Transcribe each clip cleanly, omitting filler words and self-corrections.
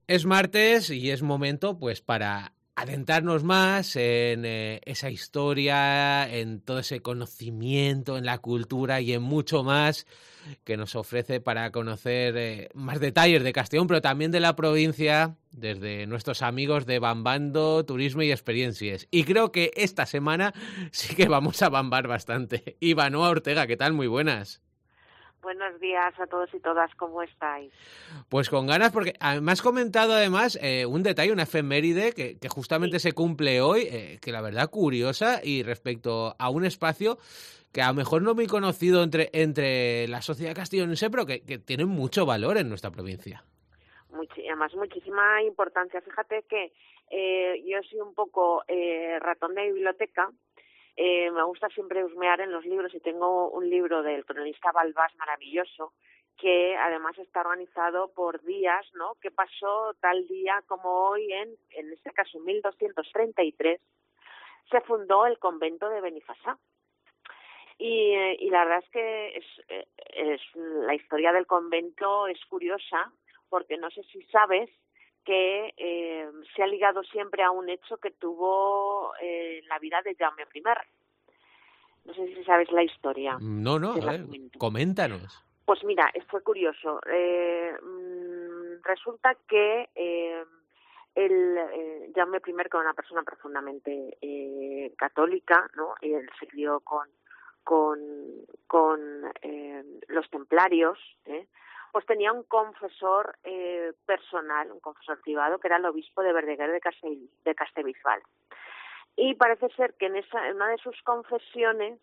Es martes y es momento pues para adentrarnos más en esa historia, en todo ese conocimiento, en la cultura y en mucho más que nos ofrece para conocer más detalles de Castellón, pero también de la provincia, desde nuestros amigos de Bambando, Turismo y Experiencias. Y creo que esta semana sí que vamos a bambar bastante. Ivanoa Ortega, ¿qué tal? Muy buenas. Buenos días a todos y todas, ¿cómo estáis? Pues con ganas, porque me has comentado además un detalle, una efeméride que justamente Sí, se cumple hoy, que la verdad curiosa, y respecto a un espacio que a lo mejor no muy conocido entre la sociedad castellonense, pero que tiene mucho valor en nuestra provincia. además muchísima importancia. Fíjate que yo soy un poco ratón de biblioteca. Me gusta siempre husmear en los libros y tengo un libro del cronista Balbás maravilloso que además está organizado por días, ¿no? ¿Qué pasó tal día como hoy en este caso, 1233, se fundó el convento de Benifasá? Y la verdad es que es la historia del convento es curiosa, porque no sé si sabes que se ha ligado siempre a un hecho que tuvo la vida de Jaume I. No sé si sabes la historia, No, no, te a la ver, comento. coméntanos. Pues mira, fue curioso. Resulta que Jaume I, que era una persona profundamente católica, ¿no? Él se crió con, con los templarios, pues tenía un confesor personal, un confesor privado, que era el obispo de Verdeguer de Castellbisbal. Y parece ser que en una de sus confesiones,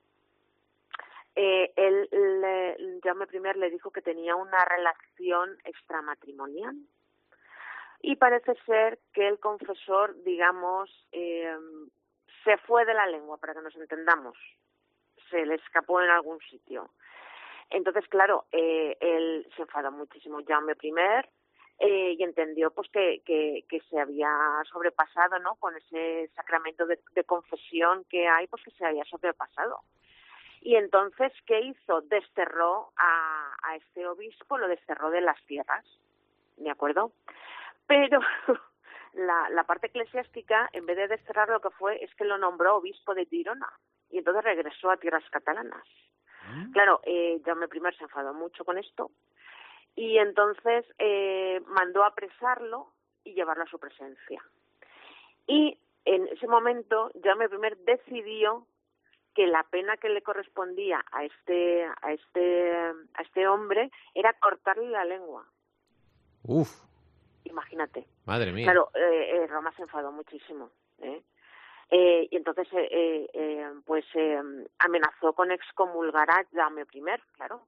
Jaume I le dijo que tenía una relación extramatrimonial. Y parece ser que el confesor, digamos, se fue de la lengua, para que nos entendamos. Se le escapó en algún sitio. Entonces, claro, él se enfadó muchísimo, Jaume I, y entendió pues que se había sobrepasado, ¿no? Con ese sacramento de confesión que hay, pues que se había sobrepasado. Y entonces, ¿qué hizo? Desterró a este obispo, lo desterró de las tierras, ¿de acuerdo? Pero la parte eclesiástica, en vez de desterrar, lo que fue es que lo nombró obispo de Girona, y entonces regresó a tierras catalanas. Claro, Jaume I se enfadó mucho con esto, y entonces mandó apresarlo y llevarlo a su presencia. Y en ese momento, Jaume I decidió que la pena que le correspondía a este hombre era cortarle la lengua. Uf, Imagínate. madre mía. Claro, Roma se enfadó muchísimo, y entonces pues amenazó con excomulgar a Jaume I, claro.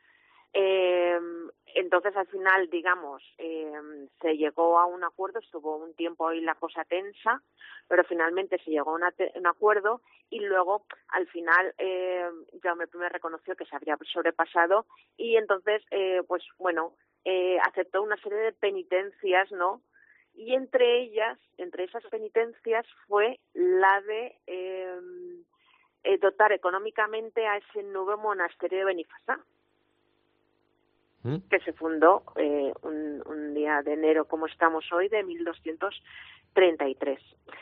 Entonces al final, digamos, se llegó a un acuerdo, estuvo un tiempo ahí la cosa tensa, pero finalmente se llegó a un acuerdo, y luego al final Jaume I reconoció que se había sobrepasado, y entonces pues bueno, aceptó una serie de penitencias, ¿no? Y entre esas penitencias fue la de dotar económicamente a ese nuevo monasterio de Benifasá, ¿Mm? que se fundó un día de enero, como estamos hoy, de 1233.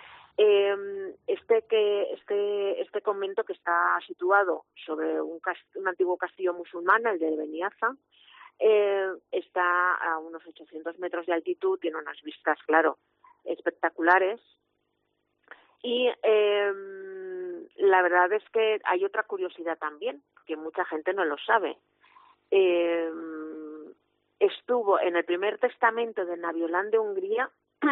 Este convento, que está situado sobre un antiguo castillo musulmán, el de Beniaza, está a unos 800 metros de altitud, tiene unas vistas, claro, espectaculares. Y la verdad es que hay otra curiosidad también, que mucha gente no lo sabe. Estuvo en el primer testamento de Naviolán de Hungría,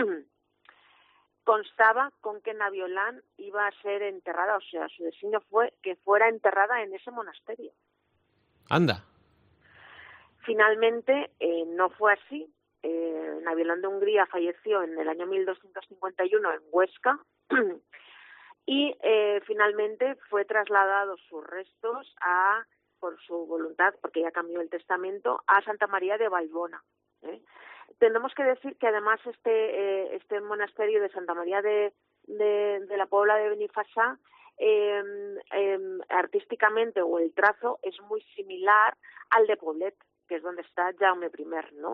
constaba con que Naviolán iba a ser enterrada, o sea, su designio fue que fuera enterrada en ese monasterio. Anda. Finalmente no fue así. Naviolán de Hungría falleció en el año 1251 en Huesca y finalmente fue trasladado sus restos por su voluntad, porque ya cambió el testamento, a Santa María de Vallbona. Tenemos que decir que además este monasterio de Santa María de la Puebla de Benifasá, artísticamente, o el trazo es muy similar al de Poblet, que es donde está Jaume I, ¿no?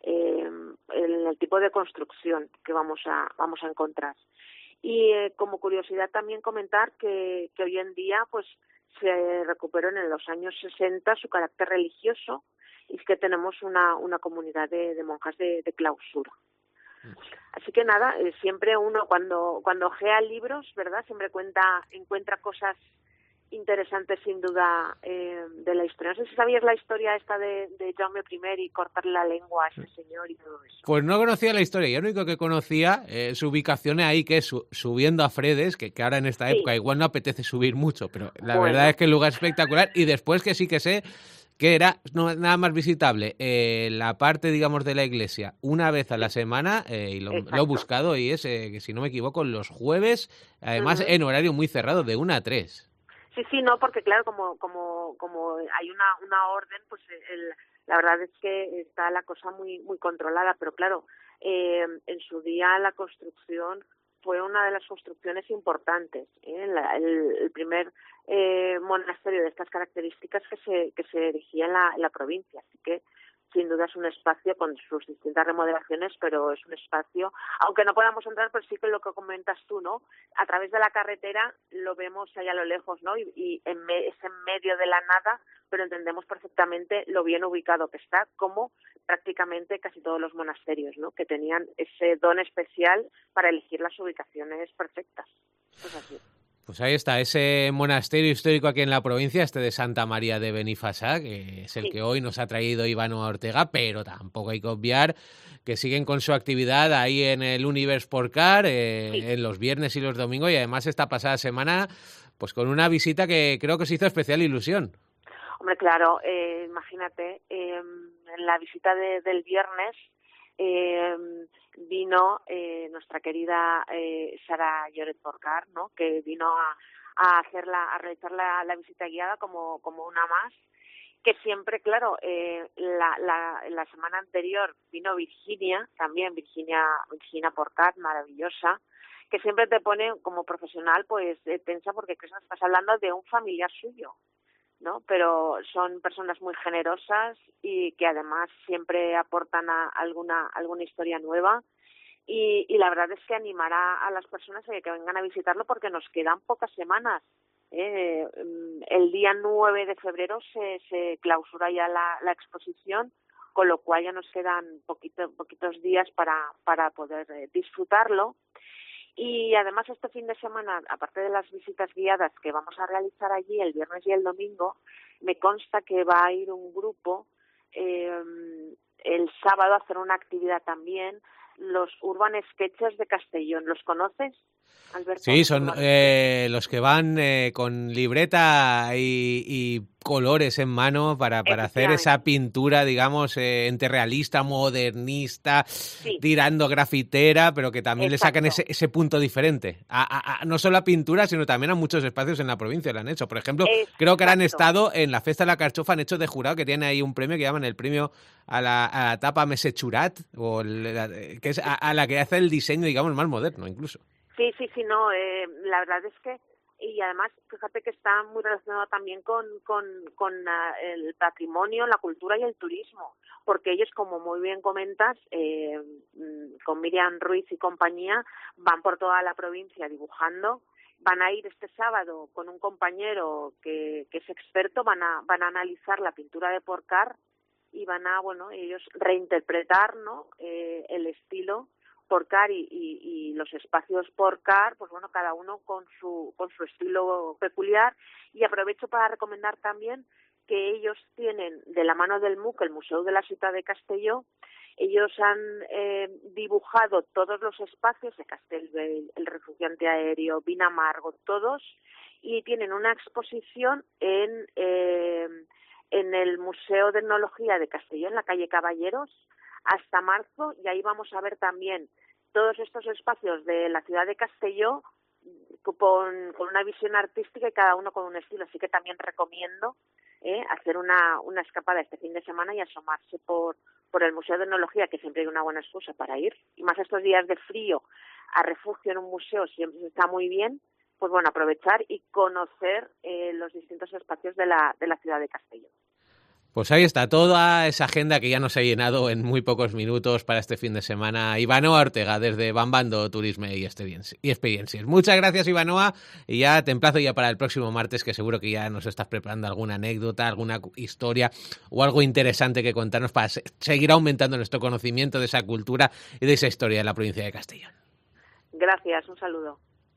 en el tipo de construcción que vamos a encontrar. Y como curiosidad también comentar que hoy en día pues se recuperó en los años 60 su carácter religioso, y es que tenemos una comunidad de monjas de clausura. Así que nada, siempre uno cuando ojea libros, ¿verdad? Siempre encuentra cosas interesantes sin duda de la historia. No sé si sabías la historia esta de Jaume I y cortarle la lengua a ese señor y todo eso. Pues no conocía la historia, yo lo único que conocía su ubicación ahí, que es subiendo a Fredes, que ahora en esta época igual no apetece subir mucho, pero la verdad es que el lugar es espectacular, y después que sí que sé que era nada más visitable la parte, digamos, de la iglesia una vez a la semana, y lo he buscado, y es, que si no me equivoco, los jueves, además en horario muy cerrado, de 1 a 3. Sí, no, porque claro, como hay una orden, pues la verdad es que está la cosa muy controlada, pero claro, en su día la construcción fue una de las construcciones importantes, el primer monasterio de estas características que se erigía en la provincia, así que sin duda es un espacio con sus distintas remodelaciones, pero es un espacio, aunque no podamos entrar, pero sí que lo que comentas tú, ¿no? A través de la carretera lo vemos allá a lo lejos, ¿no? Y es en medio de la nada, pero entendemos perfectamente lo bien ubicado que está, como prácticamente casi todos los monasterios, ¿no? Que tenían ese don especial para elegir las ubicaciones perfectas. Es así. Pues ahí está, ese monasterio histórico aquí en la provincia, de Santa María de Benifasá, que es el que hoy nos ha traído Iván Ortega, pero tampoco hay que obviar que siguen con su actividad ahí en el Univers Porcar, en los viernes y los domingos, y además esta pasada semana, pues con una visita que creo que se hizo especial ilusión. Hombre, claro, imagínate, en la visita del viernes vino nuestra querida Sara Lloret Porcar, ¿no? Que vino a realizar la visita guiada como una más, que siempre, claro, la semana anterior vino Virginia Porcar, maravillosa, que siempre te pone como profesional pues tensa, porque estás hablando de un familiar suyo, ¿no? Pero son personas muy generosas y que además siempre aportan alguna historia nueva, y la verdad es que animará a las personas a que vengan a visitarlo, porque nos quedan pocas semanas. El día 9 de febrero se clausura ya la exposición, con lo cual ya nos quedan poquitos días para poder disfrutarlo. Y además este fin de semana, aparte de las visitas guiadas que vamos a realizar allí el viernes y el domingo, me consta que va a ir un grupo el sábado a hacer una actividad también, los Urban Sketchers de Castellón. ¿Los conoces, Alberto? Sí, son los que van con libreta y colores en mano para hacer esa pintura, digamos, entre realista, modernista, tirando grafitera, pero que también le sacan ese punto diferente. No solo a pintura, sino también a muchos espacios en la provincia lo han hecho. Por ejemplo, creo que ahora han estado en la Festa de la Carchofa, han hecho de jurado, que tiene ahí un premio que llaman el premio a la tapa Mesechurat, que es a la que hace el diseño, digamos, más moderno incluso. Sí, no, la verdad es que, y además, fíjate que está muy relacionado también con el patrimonio, la cultura y el turismo, porque ellos, como muy bien comentas, con Miriam Ruiz y compañía, van por toda la provincia dibujando. Van a ir este sábado con un compañero que es experto, van a analizar la pintura de Porcar y van a, ellos reinterpretar, ¿no? El estilo Porcar y los espacios Porcar, pues cada uno con su estilo peculiar. Y aprovecho para recomendar también que ellos tienen, de la mano del MUC, el Museo de la Ciudad de Castelló, ellos han dibujado todos los espacios de Castellbell, el Refugio Antiaéreo, Vinamargo, todos, y tienen una exposición en el Museo de Etnología de Castelló, en la calle Caballeros, hasta marzo, y ahí vamos a ver también todos estos espacios de la ciudad de Castelló con una visión artística y cada uno con un estilo. Así que también recomiendo hacer una escapada este fin de semana y asomarse por el Museo de Etnología, que siempre hay una buena excusa para ir. Y más estos días de frío, a refugio en un museo siempre está muy bien. Pues aprovechar y conocer los distintos espacios de la ciudad de Castelló. Pues ahí está toda esa agenda que ya nos ha llenado en muy pocos minutos para este fin de semana. Ivanoa Ortega, desde Bambando Turisme y Experiencias. Muchas gracias, Ivanoa, y ya te emplazo ya para el próximo martes, que seguro que ya nos estás preparando alguna anécdota, alguna historia o algo interesante que contarnos para seguir aumentando nuestro conocimiento de esa cultura y de esa historia de la provincia de Castellón. Gracias, un saludo.